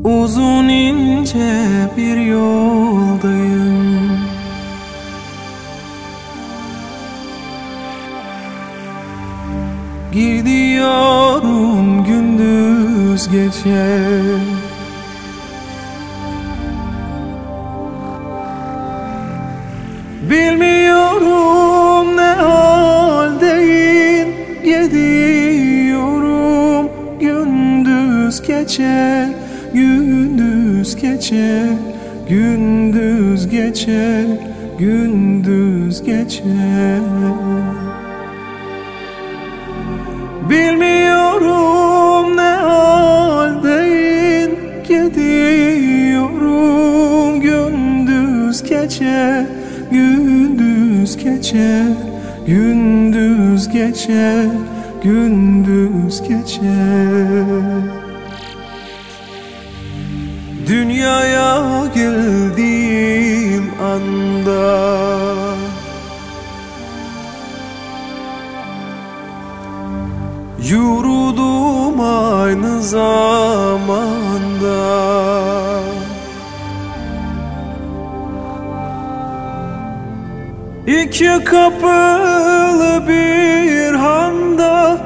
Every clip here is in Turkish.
Uzun ince bir yoldayım. Gidiyorum gündüz gece. Bilmiyorum ne haldeyim. Gidiyorum gündüz gece. Gündüz gece, gündüz gece, gündüz gece. Bilmiyorum ne haldeyim. Gidiyorum gündüz gece, gündüz gece, gündüz gece, gündüz gece. Dünyaya geldiğim anda yürüdüm aynı zamanda. İki kapılı bir handa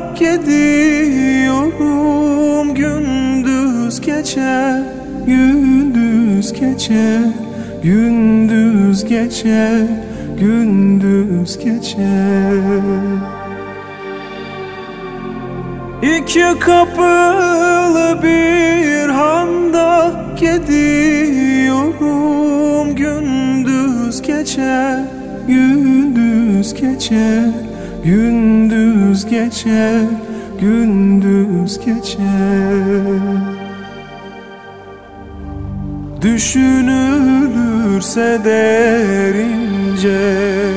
gidiyorum gündüz gece. Gündüz gece, gündüz gece, gündüz gece. İki kapılı bir handa gidiyorum gündüz gece. Gündüz gece, gündüz gece, gündüz gece. Düşünülürse derince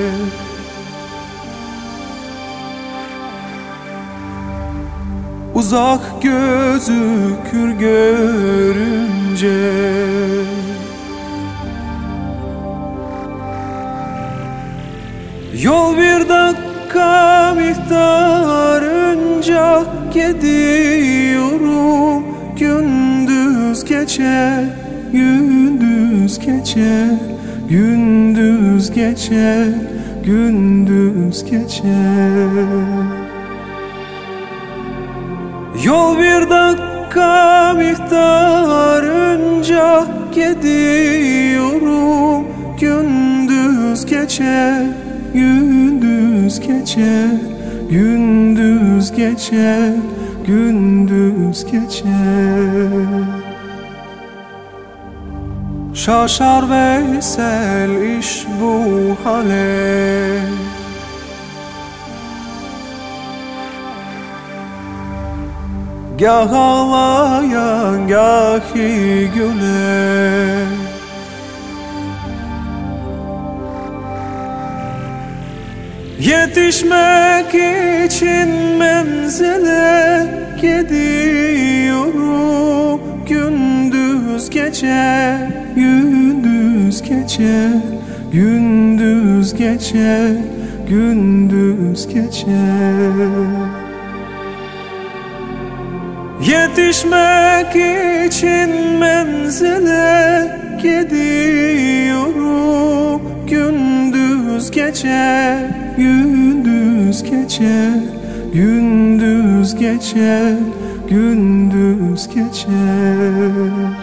uzak gözükür görünce. Yol bir dakika miktarınca gidiyorum gündüz gece. Gündüz gece, gündüz gece, gündüz gece. Yol bir dakika miktarınca gidiyorum gündüz gece. Gündüz gece, gündüz gece, gündüz gece. Şaşar Veysel iş bu hale. Gah ağlayan gahi güle. Yetişmek için menzile gidiyorum gündüz gece. Gündüz gece, gündüz gece, gündüz gece. Yetişmek için menzile gidiyorum gündüz gece. Gündüz gece, gündüz gece, gündüz gece.